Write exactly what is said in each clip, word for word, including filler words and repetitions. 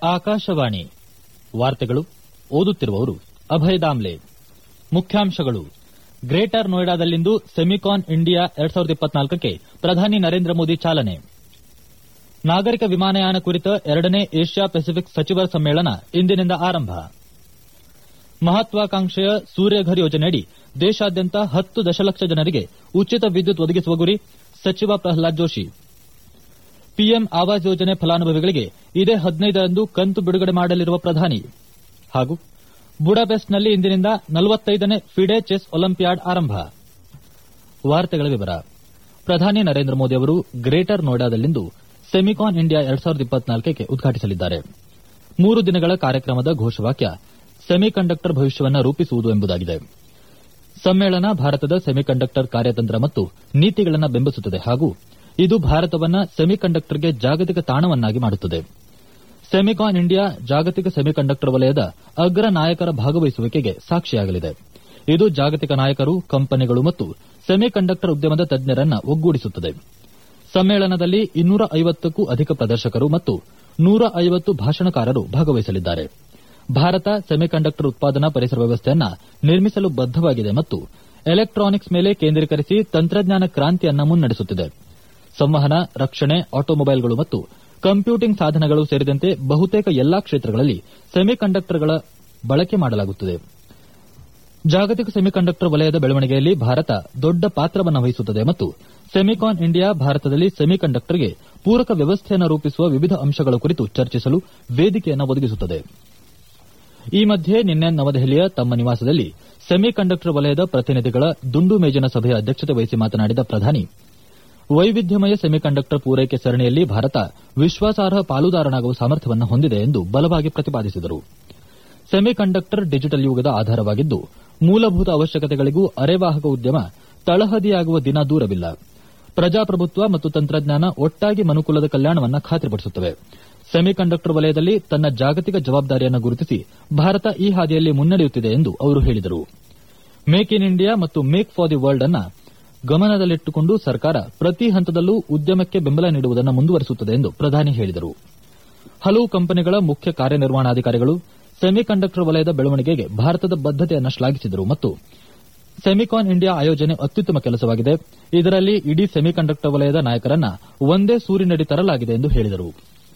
ಆಕಾಶವಾಣಿ ವಾರ್ತೆಗಳು ಓದುತ್ತಿರುವವರು ಅಭಯ ದಾಮ್ಲೆ. ಮುಖ್ಯಾಂಶಗಳು: ಗ್ರೇಟರ್ ನೋಯ್ಡಾದಲ್ಲಿಂದು ಸೆಮಿಕಾನ್ ಇಂಡಿಯಾ ಎರಡು ಸಾವಿರದ ಇಪ್ಪತ್ನಾಲ್ಕಕ್ಕೆ ಪ್ರಧಾನಿ ನರೇಂದ್ರ ಮೋದಿ ಚಾಲನೆ. ನಾಗರಿಕ ವಿಮಾನಯಾನ ಕುರಿತ ಎರಡನೇ ಏಷ್ಯಾ ಪೆಸಿಫಿಕ್ ಸಚಿವರ ಸಮ್ಮೇಳನ ಇಂದಿನಿಂದ ಆರಂಭ. ಮಹತ್ವಾಕಾಂಕ್ಷೆಯ ಸೂರ್ಯಘರ್ ಯೋಜನೆಯಡಿ ದೇಶಾದ್ಯಂತ ಹತ್ತು ದಶಲಕ್ಷ ಜನರಿಗೆ ಉಚಿತ ವಿದ್ಯುತ್ ಒದಗಿಸುವ ಗುರಿ ಸಚಿವ ಪ್ರಹ್ಲಾದ್ ಜೋಶಿ. ಪಿಎಂ ಆವಾಸ್ ಯೋಜನೆ ಫಲಾನುಭವಿಗಳಿಗೆ ಇದೇ ಹದಿನೈದರಂದು ಕಂತು ಬಿಡುಗಡೆ ಮಾಡಲಿರುವ ಪ್ರಧಾನಿ. ಹಾಗೂ ಬುಡಾಪೆಸ್ಟ್ನಲ್ಲಿ ಇಂದಿನಿಂದ ನಲವತ್ತೈದನೇ ಫಿಡೆ ಚೆಸ್ ಒಲಿಂಪಿಯಾಡ್ ಆರಂಭ. ಪ್ರಧಾನಿ ನರೇಂದ್ರ ಮೋದಿ ಅವರು ಗ್ರೇಟರ್ ನೋಯ್ಡಾದಲ್ಲಿಂದು ಸೆಮಿಕಾನ್ ಇಂಡಿಯಾ ಎರಡು ಸಾವಿರದ ಇಪ್ಪತ್ನಾಲ್ಕಕ್ಕೆ ಉದ್ಘಾಟಿಸಲಿದ್ದಾರೆ. ಮೂರು ದಿನಗಳ ಕಾರ್ಯಕ್ರಮದ ಘೋಷವಾಕ್ಯ ಸೆಮಿಕಂಡಕ್ಟರ್ ಭವಿಷ್ಯವನ್ನು ರೂಪಿಸುವುದು ಎಂಬುದಾಗಿದೆ. ಸಮ್ಮೇಳನ ಭಾರತದ ಸೆಮಿಕಂಡಕ್ಟರ್ ಕಾರ್ಯತಂತ್ರ ಮತ್ತು ನೀತಿಗಳನ್ನು ಬೆಂಬಲಿಸುತ್ತದೆ ಹಾಗೂ ಇದು ಭಾರತವನ್ನು ಸೆಮಿಕಂಡಕ್ಟರ್ಗೆ ಜಾಗತಿಕ ತಾಣವನ್ನಾಗಿ ಮಾಡುತ್ತದೆ. ಸೆಮಿಕಾನ್ ಇಂಡಿಯಾ ಜಾಗತಿಕ ಸೆಮಿಕಂಡಕ್ಟರ್ ವಲಯದ ಅಗ್ರ ನಾಯಕರ ಭಾಗವಹಿಸುವಿಕೆಗೆ ಸಾಕ್ಷಿಯಾಗಲಿದೆ. ಇದು ಜಾಗತಿಕ ನಾಯಕರು, ಕಂಪನಿಗಳು ಮತ್ತು ಸೆಮಿಕಂಡಕ್ಟರ್ ಉದ್ಯಮದ ತಜ್ಞರನ್ನು ಒಗ್ಗೂಡಿಸುತ್ತದೆ. ಸಮ್ಮೇಳನದಲ್ಲಿ ಇನ್ನೂರ ಐವತ್ತಕ್ಕೂ ಅಧಿಕ ಪ್ರದರ್ಶಕರು ಮತ್ತು ನೂರ ಐವತ್ತು ಭಾಷಣಕಾರರು ಭಾಗವಹಿಸಲಿದ್ದಾರೆ. ಭಾರತ ಸೆಮಿಕಂಡಕ್ಟರ್ ಉತ್ಪಾದನಾ ಪರಿಸರ ವ್ಯವಸ್ಥೆಯನ್ನು ನಿರ್ಮಿಸಲು ಬದ್ದವಾಗಿದೆ ಮತ್ತು ಎಲೆಕ್ಟ್ರಾನಿಕ್ಸ್ ಮೇಲೆ ಕೇಂದ್ರೀಕರಿಸಿ ತಂತ್ರಜ್ಞಾನ ಕ್ರಾಂತಿಯನ್ನು ಮುನ್ನಡೆಸುತ್ತಿದೆ. ಸಂವಹನ, ರಕ್ಷಣೆ, ಆಟೋಮೊಬೈಲ್ಗಳು ಮತ್ತು ಕಂಪ್ಯೂಟಿಂಗ್ ಸಾಧನಗಳು ಸೇರಿದಂತೆ ಬಹುತೇಕ ಎಲ್ಲಾ ಕ್ಷೇತ್ರಗಳಲ್ಲಿ ಸೆಮಿಕಂಡಕ್ಟರ್ಗಳ ಬಳಕೆ ಮಾಡಲಾಗುತ್ತದೆ. ಜಾಗತಿಕ ಸೆಮಿಕಂಡಕ್ಟರ್ ವಲಯದ ಬೆಳವಣಿಗೆಯಲ್ಲಿ ಭಾರತ ದೊಡ್ಡ ಪಾತ್ರವನ್ನು ವಹಿಸುತ್ತದೆ ಮತ್ತು ಸೆಮಿಕಾನ್ ಇಂಡಿಯಾ ಭಾರತದಲ್ಲಿ ಸೆಮಿಕಂಡಕ್ಟರ್ಗೆ ಪೂರಕ ವ್ಯವಸ್ಥೆಯನ್ನು ರೂಪಿಸುವ ವಿವಿಧ ಅಂಶಗಳ ಕುರಿತು ಚರ್ಚಿಸಲು ವೇದಿಕೆಯನ್ನು ಒದಗಿಸುತ್ತದೆ. ಈ ಮಧ್ಯೆ ನಿನ್ನೆ ನವದೆಹಲಿಯ ತಮ್ಮ ನಿವಾಸದಲ್ಲಿ ಸೆಮಿಕಂಡಕ್ಟರ್ ವಲಯದ ಪ್ರತಿನಿಧಿಗಳ ದುಂಡು ಮೇಜಿನ ಸಭೆಯ ಅಧ್ಯಕ್ಷತೆ ವಹಿಸಿ ಮಾತನಾಡಿದ ಪ್ರಧಾನಿ, ವೈವಿಧ್ಯಮಯ ಸೆಮಿಕಂಡಕ್ಟರ್ ಪೂರೈಕೆ ಸರಣಿಯಲ್ಲಿ ಭಾರತ ವಿಶ್ವಾಸಾರ್ಹ ಪಾಲುದಾರನಾಗುವ ಸಾಮರ್ಥ್ಯವನ್ನು ಹೊಂದಿದೆ ಎಂದು ಬಲವಾಗಿ ಪ್ರತಿಪಾದಿಸಿದರು. ಸೆಮಿಕಂಡಕ್ಟರ್ ಡಿಜಿಟಲ್ ಯುಗದ ಆಧಾರವಾಗಿದ್ದು, ಮೂಲಭೂತ ಅವಶ್ಯಕತೆಗಳಿಗೂ ಅರೆವಾಹಕ ಉದ್ಯಮ ತಳಹದಿಯಾಗುವ ದಿನ ದೂರವಿಲ್ಲ. ಪ್ರಜಾಪ್ರಭುತ್ವ ಮತ್ತು ತಂತ್ರಜ್ಞಾನ ಒಟ್ಟಾಗಿ ಮನುಕುಲದ ಕಲ್ಯಾಣವನ್ನು ಖಾತ್ರಿಪಡಿಸುತ್ತವೆ. ಸೆಮಿಕಂಡಕ್ಟರ್ ವಲಯದಲ್ಲಿ ತನ್ನ ಜಾಗತಿಕ ಜವಾಬ್ದಾರಿಯನ್ನು ಗುರುತಿಸಿ ಭಾರತ ಈ ಹಾದಿಯಲ್ಲಿ ಮುನ್ನಡೆಯುತ್ತಿದೆ ಎಂದು ಅವರು ಹೇಳಿದರು. ಮೇಕ್ ಇನ್ ಇಂಡಿಯಾ ಮತ್ತು ಮೇಕ್ ಫಾರ್ ದಿ ವರ್ಲ್ಡ್ ಅನ್ನು ಗಮನದಲ್ಲಿಟ್ಟುಕೊಂಡು ಸರ್ಕಾರ ಪ್ರತಿ ಹಂತದಲ್ಲೂ ಉದ್ಯಮಕ್ಕೆ ಬೆಂಬಲ ನೀಡುವುದನ್ನು ಮುಂದುವರಿಸುತ್ತದೆ ಎಂದು ಪ್ರಧಾನಿ ಹೇಳಿದರು. ಹಲವು ಕಂಪನಿಗಳ ಮುಖ್ಯ ಕಾರ್ಯನಿರ್ವಹಣಾಧಿಕಾರಿಗಳು ಸೆಮಿಕಂಡಕ್ಟರ್ ವಲಯದ ಬೆಳವಣಿಗೆಗೆ ಭಾರತದ ಬದ್ದತೆಯನ್ನು ಶ್ಲಾಘಿಸಿದರು ಮತ್ತು ಸೆಮಿಕಾನ್ ಇಂಡಿಯಾ ಆಯೋಜನೆ ಅತ್ಯುತ್ತಮ ಕೆಲಸವಾಗಿದೆ. ಇದರಲ್ಲಿ ಇಡೀ ಸೆಮಿಕಂಡಕ್ಟರ್ ವಲಯದ ನಾಯಕರನ್ನು ಒಂದೇ ಸೂರಿನಡಿ ತರಲಾಗಿದೆ ಎಂದು ಹೇಳಿದರು.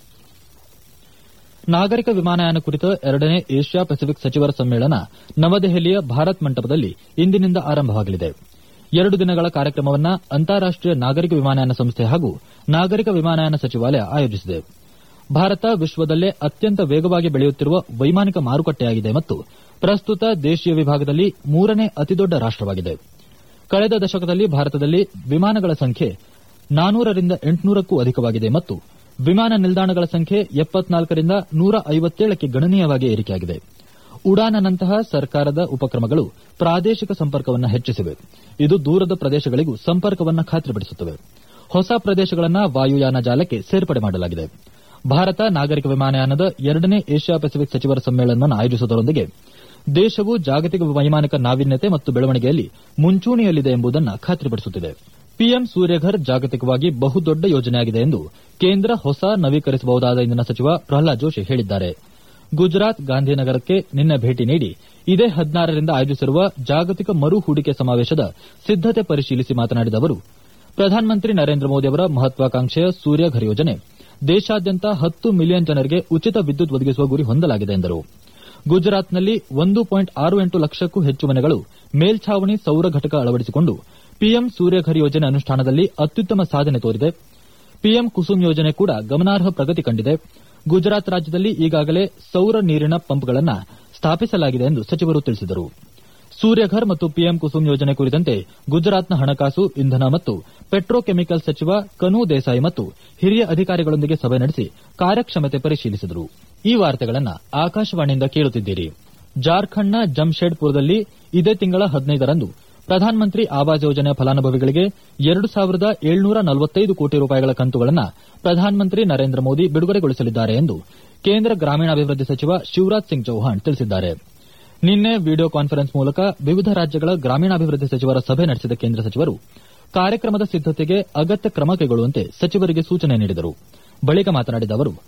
ನಾಗರಿಕ ವಿಮಾನಯಾನ ಕುರಿತ ಎರಡನೇ ಏಷ್ಯಾ ಪೆಸಿಫಿಕ್ ಸಚಿವರ ಸಮ್ಮೇಳನ ನವದೆಹಲಿಯ ಭಾರತ್ ಮಂಟಪದಲ್ಲಿ ಇಂದಿನಿಂದ ಆರಂಭವಾಗಲಿದೆ. ಎರಡು ದಿನಗಳ ಕಾರ್ಯಕ್ರಮವನ್ನು ಅಂತಾರಾಷ್ಟೀಯ ನಾಗರಿಕ ವಿಮಾನಯಾನ ಸಂಸ್ಥೆ ಹಾಗೂ ನಾಗರಿಕ ವಿಮಾನಯಾನ ಸಚಿವಾಲಯ ಆಯೋಜಿಸಿದೆ. ಭಾರತ ವಿಶ್ವದಲ್ಲೇ ಅತ್ಯಂತ ವೇಗವಾಗಿ ಬೆಳೆಯುತ್ತಿರುವ ವೈಮಾನಿಕ ಮಾರುಕಟ್ಟೆಯಾಗಿದೆ ಮತ್ತು ಪ್ರಸ್ತುತ ದೇಶೀಯ ವಿಭಾಗದಲ್ಲಿ ಮೂರನೇ ಅತಿದೊಡ್ಡ ರಾಷ್ಟವಾಗಿದೆ. ಕಳೆದ ದಶಕದಲ್ಲಿ ಭಾರತದಲ್ಲಿ ವಿಮಾನಗಳ ಸಂಖ್ಯೆ ನಾನೂರರಿಂದ ಎಂಟುನೂರಕ್ಕೂ ಅಧಿಕವಾಗಿದೆ ಮತ್ತು ವಿಮಾನ ನಿಲ್ದಾಣಗಳ ಸಂಖ್ಯೆ ಎಪ್ಪತ್ನಾಲ್ಕರಿಂದ ನೂರ ಐವತ್ತೇಳಕ್ಕೆ ಗಣನೀಯವಾಗಿ ಏರಿಕೆಯಾಗಿದೆ. ಉಡಾನ್ನಂತಹ ಸರ್ಕಾರದ ಉಪಕ್ರಮಗಳು ಪ್ರಾದೇಶಿಕ ಸಂಪರ್ಕವನ್ನು ಹೆಚ್ಚಿಸಿವೆ. ಇದು ದೂರದ ಪ್ರದೇಶಗಳಿಗೂ ಸಂಪರ್ಕವನ್ನು ಖಾತ್ರಿಪಡಿಸುತ್ತವೆ. ಹೊಸ ಪ್ರದೇಶಗಳನ್ನು ವಾಯುಯಾನ ಜಾಲಕ್ಕೆ ಸೇರ್ಪಡೆ ಮಾಡಲಾಗಿದೆ. ಭಾರತ ನಾಗರಿಕ ವಿಮಾನಯಾನದ ಎರಡನೇ ಏಷ್ಯಾ ಪೆಸಿಫಿಕ್ ಸಚಿವರ ಸಮ್ಮೇಳನವನ್ನು ಆಯೋಜಿಸುವುದರೊಂದಿಗೆ ದೇಶವು ಜಾಗತಿಕ ವೈಮಾನಿಕ ನಾವೀನ್ಯತೆ ಮತ್ತು ಬೆಳವಣಿಗೆಯಲ್ಲಿ ಮುಂಚೂಣಿಯಲ್ಲಿದೆ ಎಂಬುದನ್ನು ಖಾತ್ರಿಪಡಿಸುತ್ತಿದೆ. ಪಿಎಂ ಸೂರ್ಯಘರ್ ಜಾಗತಿಕವಾಗಿ ಬಹುದೊಡ್ಡ ಯೋಜನೆಯಾಗಿದೆ ಎಂದು ಕೇಂದ್ರ ಹೊಸ ನವೀಕರಿಸಬಹುದಾದ ಇಂಧನ ಸಚಿವ ಪ್ರಹ್ಲಾದ್ ಜೋಶಿ ಹೇಳಿದ್ದಾರೆ. ಗುಜರಾತ್ ಗಾಂಧಿನಗರಕ್ಕೆ ನಿನ್ನೆ ಭೇಟಿ ನೀಡಿ ಇದೇ ಹದಿನಾರರಿಂದ ಆಯೋಜಿಸಿರುವ ಜಾಗತಿಕ ಮರು ಹೂಡಿಕೆ ಸಮಾವೇಶದ ಸಿದ್ದತೆ ಪರಿಶೀಲಿಸಿ ಮಾತನಾಡಿದ ಅವರು, ಪ್ರಧಾನಮಂತ್ರಿ ನರೇಂದ್ರ ಮೋದಿ ಅವರ ಮಹತ್ವಾಕಾಂಕ್ಷೆಯ ಸೂರ್ಯಘರ್ ಯೋಜನೆ ದೇಶಾದ್ಯಂತ ಹತ್ತು ಮಿಲಿಯನ್ ಜನರಿಗೆ ಉಚಿತ ವಿದ್ಯುತ್ ಒದಗಿಸುವ ಗುರಿ ಹೊಂದಲಾಗಿದೆ ಎಂದರು. ಗುಜರಾತ್ನಲ್ಲಿ ಒಂದು ಪಾಯಿಂಟ್ ಆರು ಎಂಟು ಲಕ್ಷಕ್ಕೂ ಹೆಚ್ಚು ಮನೆಗಳು ಮೇಲ್ಛಾವಣಿ ಸೌರ ಘಟಕ ಅಳವಡಿಸಿಕೊಂಡು ಪಿಎಂ ಸೂರ್ಯಘರ್ ಯೋಜನೆ ಅನುಷ್ಠಾನದಲ್ಲಿ ಅತ್ಯುತ್ತಮ ಸಾಧನೆ ತೋರಿದೆ. ಪಿಎಂ ಕುಸುಮ್ ಯೋಜನೆ ಕೂಡ ಗಮನಾರ್ಹ ಪ್ರಗತಿ ಕಂಡಿದೆ. ಗುಜರಾತ್ ರಾಜ್ಯದಲ್ಲಿ ಈಗಾಗಲೇ ಸೌರ ನೀರಿನ ಪಂಪ್ಗಳನ್ನು ಸ್ಥಾಪಿಸಲಾಗಿದೆ ಎಂದು ಸಚಿವರು ತಿಳಿಸಿದರು. ಸೂರ್ಯಘರ್ ಮತ್ತು ಪಿಎಂ ಕುಸುಮ್ ಯೋಜನೆ ಕುರಿತಂತೆ ಗುಜರಾತ್ನ ಹಣಕಾಸು, ಇಂಧನ ಮತ್ತು ಪೆಟ್ರೋಕೆಮಿಕಲ್ ಸಚಿವ ಕನು ದೇಸಾಯಿ ಮತ್ತು ಹಿರಿಯ ಅಧಿಕಾರಿಗಳೊಂದಿಗೆ ಸಭೆ ನಡೆಸಿ ಕಾರ್ಯಕ್ಷಮತೆ ಪರಿಶೀಲಿಸಿದರು. ಈ ವಾರ್ತೆಗಳನ್ನು ಆಕಾಶವಾಣಿಯಿಂದ ಕೇಳುತ್ತಿದ್ದೀರಿ. ಜಾರ್ಖಂಡ್ನ ಜಮ್ಶೆಡ್ಪುರದಲ್ಲಿ ಇದೇ ತಿಂಗಳ ಹದಿನೈದರಂದು ಪ್ರಧಾನಮಂತ್ರಿ ಆವಾಸ್ ಯೋಜನೆಯ ಫಲಾನುಭವಿಗಳಿಗೆ ಎರಡು ಸಾವಿರದ ಏಳ್ನೂರ ನಲವತ್ತೈದು ಕೋಟಿ ರೂಪಾಯಿಗಳ ಕಂತುಗಳನ್ನು ಪ್ರಧಾನಮಂತ್ರಿ ನರೇಂದ್ರ ಮೋದಿ ಬಿಡುಗಡೆಗೊಳಿಸಲಿದ್ದಾರೆ ಎಂದು ಕೇಂದ್ರ ಗ್ರಾಮೀಣಾಭಿವೃದ್ಧಿ ಸಚಿವ ಶಿವರಾಜ್ ಸಿಂಗ್ ಚೌಹಾಣ್ ತಿಳಿಸಿದ್ದಾರೆ. ನಿನ್ನೆ ವಿಡಿಯೋ ಕಾನ್ಫರೆನ್ಸ್ ಮೂಲಕ ವಿವಿಧ ರಾಜ್ಯಗಳ ಗ್ರಾಮೀಣಾಭಿವೃದ್ಧಿ ಸಚಿವರ ಸಭೆ ನಡೆಸಿದ ಕೇಂದ್ರ ಸಚಿವರು ಕಾರ್ಯಕ್ರಮದ ಸಿದ್ದತೆಗೆ ಅಗತ್ಯ ಕ್ರಮ ಕೈಗೊಳ್ಳುವಂತೆ ಸಚಿವರಿಗೆ ಸೂಚನೆ ನೀಡಿದರು. ಬಳಿಕ ಮಾತನಾಡಿದ ಅವರು,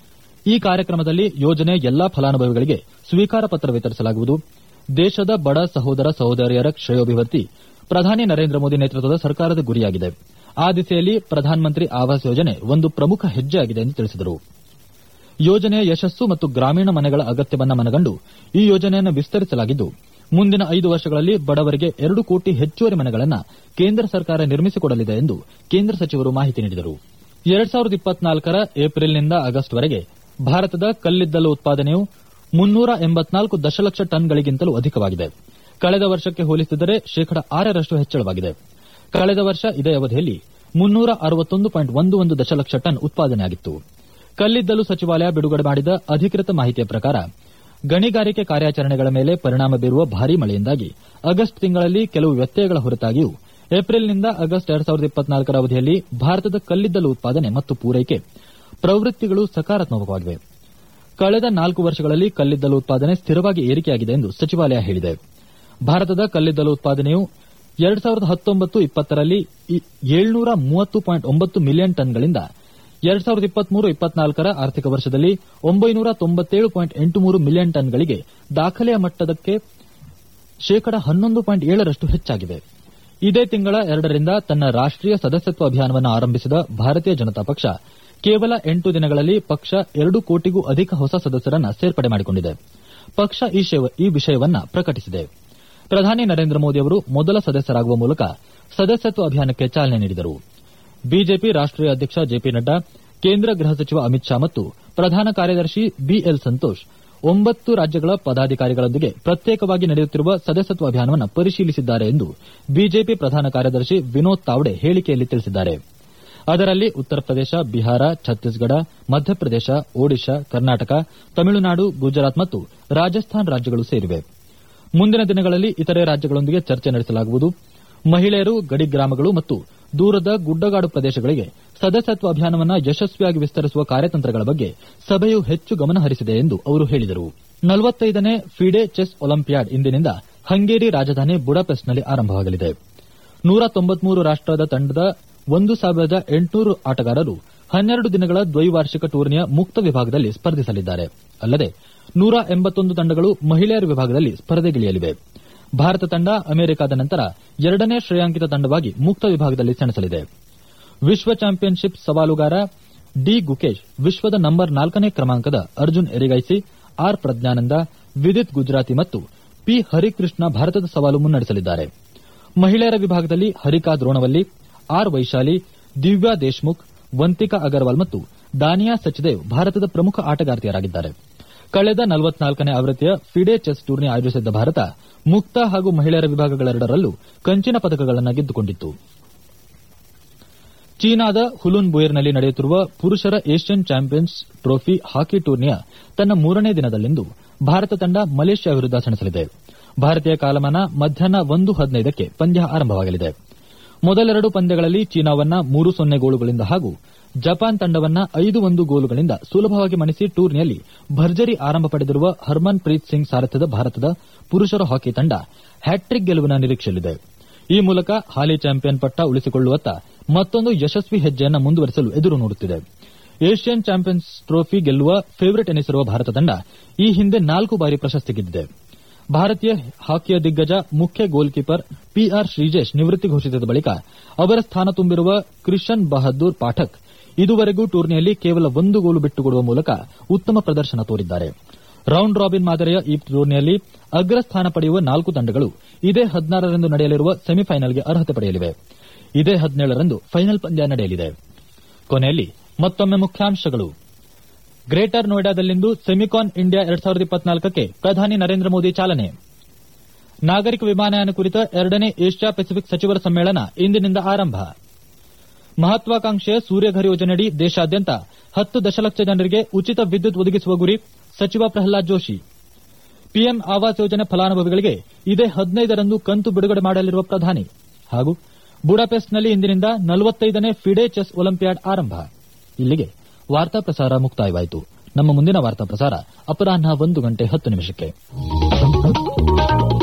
ಈ ಕಾರ್ಯಕ್ರಮದಲ್ಲಿ ಯೋಜನೆ ಎಲ್ಲಾ ಫಲಾನುಭವಿಗಳಿಗೆ ಸ್ವೀಕಾರ ಪತ್ರ ವಿತರಿಸಲಾಗುವುದು. ದೇಶದ ಬಡ ಸಹೋದರ ಸಹೋದರಿಯರ ಶ್ರೇಯೋಭಿವೃದ್ಧಿ ಪ್ರಧಾನಿ ನರೇಂದ್ರ ಮೋದಿ ನೇತೃತ್ವದ ಸರ್ಕಾರದ ಗುರಿಯಾಗಿದೆ. ಆ ದಿಸೆಯಲ್ಲಿ ಪ್ರಧಾನಮಂತ್ರಿ ಆವಾಸ್ ಯೋಜನೆ ಒಂದು ಪ್ರಮುಖ ಹೆಜ್ಜೆಯಾಗಿದೆ ಎಂದು ತಿಳಿಸಿದರು. ಯೋಜನೆಯ ಯಶಸ್ಸು ಮತ್ತು ಗ್ರಾಮೀಣ ಮನೆಗಳ ಅಗತ್ಯವನ್ನು ಮನಗಂಡು ಈ ಯೋಜನೆಯನ್ನು ವಿಸ್ತರಿಸಲಾಗಿದ್ದು, ಮುಂದಿನ ಐದು ವರ್ಷಗಳಲ್ಲಿ ಬಡವರಿಗೆ ಎರಡು ಕೋಟಿ ಹೆಚ್ಚುವರಿ ಮನೆಗಳನ್ನು ಕೇಂದ್ರ ಸರ್ಕಾರ ನಿರ್ಮಿಸಿಕೊಡಲಿದೆ ಎಂದು ಕೇಂದ್ರ ಸಚಿವರು ಮಾಹಿತಿ ನೀಡಿದರು. ಎರಡ್ ಸಾವಿರದ ಇಪ್ಪತ್ನಾಲ್ಕರ ಏಪ್ರಿಲ್ನಿಂದ ಆಗಸ್ಟ್ವರೆಗೆ ಭಾರತದ ಕಲ್ಲಿದ್ದಲು ಉತ್ಪಾದನೆಯು ಮುನ್ನೂರ ಎಂಬತ್ನಾಲ್ಕು ದಶಲಕ್ಷ ಟನ್ಗಳಿಗಿಂತಲೂ ಅಧಿಕವಾಗಿದೆ. ಕಳೆದ ವರ್ಷಕ್ಕೆ ಹೋಲಿಸಿದರೆ ಶೇಕಡ ಆರರಷ್ಟು ಹೆಚ್ಚಳವಾಗಿದೆ. ಕಳೆದ ವರ್ಷ ಇದೇ ಅವಧಿಯಲ್ಲಿ ಮುನ್ನೂರ ಅರವತ್ತೊಂದು ಪಾಯಿಂಟ್ ಒಂದು ಒಂದು ದಶಲಕ್ಷ ಟನ್ ಉತ್ಪಾದನೆಯಾಗಿತ್ತು. ಕಲ್ಲಿದ್ದಲು ಸಚಿವಾಲಯ ಬಿಡುಗಡೆ ಮಾಡಿದ ಅಧಿಕೃತ ಮಾಹಿತಿಯ ಪ್ರಕಾರ ಗಣಿಗಾರಿಕೆ ಕಾರ್ಯಾಚರಣೆಗಳ ಮೇಲೆ ಪರಿಣಾಮ ಬೀರುವ ಭಾರೀ ಮಳೆಯಿಂದಾಗಿ ಆಗಸ್ಟ್ ತಿಂಗಳಲ್ಲಿ ಕೆಲವು ವ್ಯತ್ಯಯಗಳ ಹೊರತಾಗಿಯೂ ಏಪ್ರಿಲ್ನಿಂದ ಆಗಸ್ಟ್ ಎರಡ್ ಸಾವಿರದ ಇಪ್ಪತ್ನಾಲ್ಕರ ಅವಧಿಯಲ್ಲಿ ಭಾರತದ ಕಲ್ಲಿದ್ದಲು ಉತ್ಪಾದನೆ ಮತ್ತು ಪೂರೈಕೆ ಪ್ರವೃತ್ತಿಗಳು ಸಕಾರಾತ್ಮಕವಾಗಿವೆ. ಕಳೆದ ನಾಲ್ಕು ವರ್ಷಗಳಲ್ಲಿ ಕಲ್ಲಿದ್ದಲು ಉತ್ಪಾದನೆ ಸ್ಥಿರವಾಗಿ ಏರಿಕೆಯಾಗಿದೆ ಎಂದು ಸಚಿವಾಲಯ ಹೇಳಿದೆ. ಭಾರತದ ಕಲ್ಲಿದ್ದಲು ಉತ್ಪಾದನೆಯು ಎರಡ್ ಸಾವಿರದ ಹತ್ತೊಂಬತ್ತು ಇಪ್ಪತ್ತರಲ್ಲಿ ಏಳ್ನೂರ ಮೂವತ್ತು ಪಾಯಿಂಟ್ ಒಂಬತ್ತು ಮಿಲಿಯನ್ ಟನ್ಗಳಿಂದ ಎರಡ್ ಸಾವಿರದ ಇಪ್ಪತ್ಮೂರು ಇಪ್ಪತ್ನಾಲ್ಕರ ಆರ್ಥಿಕ ವರ್ಷದಲ್ಲಿ ಒಂಬೈನೂರ ತೊಂಬತ್ತೇಳು ಪಾಯಿಂಟ್ ಎಂಟು ಮೂರು ಮಿಲಿಯನ್ ಟನ್ಗಳಿಗೆ ದಾಖಲೆಯ ಮಟ್ಟದಕ್ಕೆ ಶೇಕಡ ಹನ್ನೊಂದು ಪಾಯಿಂಟ್ ಏಳರಷ್ಟು ಹೆಚ್ಚಾಗಿದೆ. ಇದೇ ತಿಂಗಳ ಎರಡರಿಂದ ತನ್ನ ರಾಷ್ಟೀಯ ಸದಸ್ಯತ್ವ ಅಭಿಯಾನವನ್ನು ಆರಂಭಿಸಿದ ಭಾರತೀಯ ಜನತಾ ಪಕ್ಷ ಕೇವಲ ಎಂಟು ದಿನಗಳಲ್ಲಿ ಪಕ್ಷ ಎರಡು ಕೋಟಿಗೂ ಅಧಿಕ ಹೊಸ ಸದಸ್ಯರನ್ನು ಸೇರ್ಪಡೆ ಮಾಡಿಕೊಂಡಿದೆ. ಪಕ್ಷ ಈ ವಿಷಯವನ್ನು ಪ್ರಕಟಿಸಿದೆ. ಪ್ರಧಾನಿ ನರೇಂದ್ರ ಮೋದಿ ಅವರು ಮೊದಲ ಸದಸ್ಯರಾಗುವ ಮೂಲಕ ಸದಸ್ಯತ್ವ ಅಭಿಯಾನಕ್ಕೆ ಚಾಲನೆ ನೀಡಿದರು. ಬಿಜೆಪಿ ರಾಷ್ಟೀಯ ಅಧ್ಯಕ್ಷ ಜೆಪಿ ನಡ್ಡಾ, ಕೇಂದ್ರ ಗೃಹ ಸಚಿವ ಅಮಿತ್ ಶಾ ಮತ್ತು ಪ್ರಧಾನ ಕಾರ್ಯದರ್ಶಿ ಬಿಎಲ್ ಸಂತೋಷ್ ಒಂಬತ್ತು ರಾಜ್ಯಗಳ ಪದಾಧಿಕಾರಿಗಳೊಂದಿಗೆ ಪ್ರತ್ಯೇಕವಾಗಿ ನಡೆಯುತ್ತಿರುವ ಸದಸ್ಯತ್ವ ಅಭಿಯಾನವನ್ನು ಪರಿಶೀಲಿಸಿದ್ದಾರೆ ಎಂದು ಬಿಜೆಪಿ ಪ್ರಧಾನ ಕಾರ್ಯದರ್ಶಿ ವಿನೋದ್ ತಾವ್ಡೆ ಹೇಳಿಕೆಯಲ್ಲಿ ತಿಳಿಸಿದ್ದಾರೆ. ಅದರಲ್ಲಿ ಉತ್ತರ ಪ್ರದೇಶ, ಬಿಹಾರ, ಛತ್ತೀಸ್ಗಢ, ಮಧ್ಯಪ್ರದೇಶ, ಒಡಿಶಾ, ಕರ್ನಾಟಕ, ತಮಿಳುನಾಡು, ಗುಜರಾತ್ ಮತ್ತು ರಾಜಸ್ಥಾನ್ ರಾಜ್ಯಗಳು ಸೇರಿವೆ. ಮುಂದಿನ ದಿನಗಳಲ್ಲಿ ಇತರೆ ರಾಜ್ಯಗಳೊಂದಿಗೆ ಚರ್ಚೆ ನಡೆಸಲಾಗುವುದು. ಮಹಿಳೆಯರು, ಗಡಿ ಗ್ರಾಮಗಳು ಮತ್ತು ದೂರದ ಗುಡ್ಡಗಾಡು ಪ್ರದೇಶಗಳಿಗೆ ಸದಸ್ಯತ್ವ ಅಭಿಯಾನವನ್ನು ಯಶಸ್ವಿಯಾಗಿ ವಿಸ್ತರಿಸುವ ಕಾರ್ಯತಂತ್ರಗಳ ಬಗ್ಗೆ ಸಭೆಯು ಹೆಚ್ಚು ಗಮನ ಹರಿಸಿದೆ ಎಂದು ಅವರು ಹೇಳಿದರು. ನಲವತ್ತೈದನೇ ಫಿಡೆ ಚೆಸ್ ಒಲಿಂಪಿಯಾಡ್ ಇಂದಿನಿಂದ ಹಂಗೇರಿ ರಾಜಧಾನಿ ಬುಡಾಪೆಸ್ಟ್ನಲ್ಲಿ ಆರಂಭವಾಗಲಿದೆ. ನೂರ ತೊಂಬತ್ಮೂರು ರಾಷ್ಟದ ತಂಡದ ಒಂದು ಸಾವಿರದ ಎಂಟುನೂರು ಆಟಗಾರರು ಹನ್ನೆರಡು ದಿನಗಳ ದ್ವೈವಾರ್ಷಿಕ ಟೂರ್ನಿಯ ಮುಕ್ತ ವಿಭಾಗದಲ್ಲಿ ಸ್ಪರ್ಧಿಸಲಿದ್ದಾರೆ. ಅಲ್ಲದೆ ನೂರ ಎಂಬತ್ತೊಂದು ತಂಡಗಳು ಮಹಿಳೆಯರ ವಿಭಾಗದಲ್ಲಿ ಸ್ಪರ್ಧೆಗಿಳಿಯಲಿವೆ. ಭಾರತ ತಂಡ ಅಮೆರಿಕದ ನಂತರ ಎರಡನೇ ಶ್ರೇಯಾಂಕಿತ ತಂಡವಾಗಿ ಮುಕ್ತ ವಿಭಾಗದಲ್ಲಿ ಸೆಣಸಲಿದೆ. ವಿಶ್ವ ಚಾಂಪಿಯನ್ಶಿಪ್ ಸವಾಲುಗಾರ ಡಿ ಗುಕೇಶ್ ವಿಶ್ವದ ನಂಬರ್ ನಾಲ್ಕನೇ ಕ್ರಮಾಂಕದ ಅರ್ಜುನ್ ಎರಿಗೈಸಿ, ಆರ್ ಪ್ರಜ್ಞಾನಂದ, ವಿದಿತ್ ಗುಜರಾತಿ ಮತ್ತು ಪಿ ಹರಿಕೃಷ್ಣ ಭಾರತದ ಸವಾಲು ಮುನ್ನಡೆಸಲಿದ್ದಾರೆ. ಮಹಿಳೆಯರ ವಿಭಾಗದಲ್ಲಿ ಹರಿಕಾ ದ್ರೋಣವಲ್ಲಿ, ಆರ್ ವೈಶಾಲಿ, ದಿವ್ಯಾ ದೇಶ್ಮುಖ್, ವಂತಿಕಾ ಅಗರ್ವಾಲ್ ಮತ್ತು ದಾನಿಯಾ ಸಚ್ದೇವ್ ಭಾರತದ ಪ್ರಮುಖ ಆಟಗಾರ್ತಿಯರಾಗಿದ್ದಾರೆ. ಕಳೆದ ನಲವತ್ನಾಲ್ಕನೇ ಆವೃತ್ತಿಯ ಫಿಡೆ ಚೆಸ್ ಟೂರ್ನಿ ಆಯೋಜಿಸಿದ್ದ ಭಾರತ ಮುಕ್ತ ಹಾಗೂ ಮಹಿಳೆಯರ ವಿಭಾಗಗಳೆರಡರಲ್ಲೂ ಕಂಚಿನ ಪದಕಗಳನ್ನು ಗೆದ್ದುಕೊಂಡಿತ್ತು. ಚೀನಾದ ಹುಲುನ್ ಬುಯರ್ನಲ್ಲಿ ನಡೆಯುತ್ತಿರುವ ಪುರುಷರ ಏಷ್ಯನ್ ಚಾಂಪಿಯನ್ಸ್ ಟ್ರೋಫಿ ಹಾಕಿ ಟೂರ್ನಿಯ ತನ್ನ ಮೂರನೇ ದಿನದಲ್ಲಿಂದು ಭಾರತ ತಂಡ ಮಲೇಷ್ಯಾ ವಿರುದ್ಧ ಸೆಣಸಲಿದೆ. ಭಾರತೀಯ ಕಾಲಮಾನ ಮಧ್ಯಾಹ್ನ ಒಂದು ಹದಿನೈದಕ್ಕೆ ಪಂದ್ಯ ಆರಂಭವಾಗಲಿದೆ. ಮೊದಲೆರಡು ಪಂದ್ಯಗಳಲ್ಲಿ ಚೀನಾವನ್ನ ಮೂರು ಸೊನ್ನೆ ಗೋಲುಗಳಿಂದ ಹಾಗೂ ಜಪಾನ್ ತಂಡವನ್ನ ಐದು ಒಂದು ಗೋಲುಗಳಿಂದ ಸುಲಭವಾಗಿ ಮಣಿಸಿ ಟೂರ್ನಿಯಲ್ಲಿ ಭರ್ಜರಿ ಆರಂಭ ಪಡೆದಿರುವ ಹರ್ಮನ್ ಪ್ರೀತ್ ಸಿಂಗ್ ಸಾರಥ್ಯದ ಭಾರತದ ಪುರುಷರ ಹಾಕಿ ತಂಡ ಹ್ಯಾಟ್ರಿಕ್ ಗೆಲುವಿನ ನಿರೀಕ್ಷೆಯಲ್ಲಿದೆ. ಈ ಮೂಲಕ ಹಾಲಿ ಚಾಂಪಿಯನ್ ಪಟ್ಟ ಉಳಿಸಿಕೊಳ್ಳುವತ್ತ ಮತ್ತೊಂದು ಯಶಸ್ವಿ ಹೆಜ್ಜೆಯನ್ನು ಮುಂದುವರಿಸಲು ಎದುರು ನೋಡುತ್ತಿದೆ. ಏಷ್ಯನ್ ಚಾಂಪಿಯನ್ಸ್ ಟ್ರೋಫಿ ಗೆಲ್ಲುವ ಫೇವರಿಟ್ ಎನಿಸಿರುವ ಭಾರತ ತಂಡ ಈ ಹಿಂದೆ ನಾಲ್ಕು ಬಾರಿ ಪ್ರಶಸ್ತಿ ಗೆದ್ದಿದೆ. ಭಾರತೀಯ ಹಾಕಿಯ ದಿಗ್ಗಜ ಮುಖ್ಯ ಗೋಲ್ ಕೀಪರ್ ಪಿಆರ್ ಶ್ರೀಜೇಶ್ ನಿವೃತ್ತಿ ಘೋಷಿಸಿದ ಬಳಿಕ ಅವರ ಸ್ಥಾನ ತುಂಬಿರುವ ಕ್ರಿಶನ್ ಬಹದ್ದೂರ್ ಪಾಠಕ್ ಇದುವರೆಗೂ ಟೂರ್ನಿಯಲ್ಲಿ ಕೇವಲ ಒಂದು ಗೋಲು ಬಿಟ್ಟುಕೊಡುವ ಮೂಲಕ ಉತ್ತಮ ಪ್ರದರ್ಶನ ತೋರಿದ್ದಾರೆ. ರೌಂಡ್ ರಾಬಿನ್ ಮಾದರಿಯ ಈ ಟೂರ್ನಿಯಲ್ಲಿ ಅಗ್ರಸ್ಥಾನ ಪಡೆಯುವ ನಾಲ್ಕು ತಂಡಗಳು ಇದೇ ಹದಿನಾರರಂದು ನಡೆಯಲಿರುವ ಸೆಮಿಫೈನಲ್ಗೆ ಅರ್ಹತೆ ಪಡೆಯಲಿವೆ. ಇದೇ ಹದಿನೇಳರಂದು ಫೈನಲ್ ಪಂದ್ಯ ನಡೆಯಲಿದೆ. ಕೊನೆಯಲ್ಲಿ ಮತ್ತೊಮ್ಮೆ ಮುಖ್ಯಾಂಶಗಳು. ಗ್ರೇಟರ್ ನೋಯ್ಡಾದಲ್ಲಿಂದು ಸೆಮಿಕಾನ್ ಇಂಡಿಯಾ ಎರಡ್ ಸಾವಿರದ ಇಪ್ಪತ್ನಾಲ್ಕಕ್ಕೆ ಪ್ರಧಾನಿ ನರೇಂದ್ರ ಮೋದಿ ಚಾಲನೆ. ನಾಗರಿಕ ವಿಮಾನಯಾನ ಕುರಿತ ಎರಡನೇ ಏಷ್ಯಾ ಪೆಸಿಫಿಕ್ ಸಚಿವರ ಸಮ್ಮೇಳನ ಇಂದಿನಿಂದ ಆರಂಭ. ಮಹತ್ವಾಕಾಂಕ್ಷೆಯ ಸೂರ್ಯಘರ್ ಯೋಜನೆಯಡಿ ದೇಶಾದ್ಯಂತ ಹತ್ತು ದಶಲಕ್ಷ ಜನರಿಗೆ ಉಚಿತ ವಿದ್ಯುತ್ ಒದಗಿಸುವ ಗುರಿ ಸಚಿವ ಪ್ರಹ್ಲಾದ್ ಜೋಶಿ. ಪಿಎಂ ಆವಾಸ್ ಯೋಜನೆ ಫಲಾನುಭವಿಗಳಿಗೆ ಇದೇ ಹದಿನೈದರಂದು ಕಂತು ಬಿಡುಗಡೆ ಮಾಡಲಿರುವ ಪ್ರಧಾನಿ. ಹಾಗೂ ಬುಡಾಪೆಸ್ಟ್ನಲ್ಲಿ ಇಂದಿನಿಂದ ನಲವತ್ತೈದನೇ ಫಿಡೆ ಚೆಸ್ ಒಲಿಂಪಿಯಾಡ್ ಆರಂಭ. ಇಲ್ಲಿಗೆ ವಾರ್ತಾ ಪ್ರಸಾರ ಮುಕ್ತಾಯವಾಯಿತು. ನಮ್ಮ ಮುಂದಿನ ವಾರ್ತಾ ಪ್ರಸಾರ ಅಪರಾಹ್ನ ಒಂದು ಗಂಟೆ ಹತ್ತು ನಿಮಿಷಕ್ಕೆ.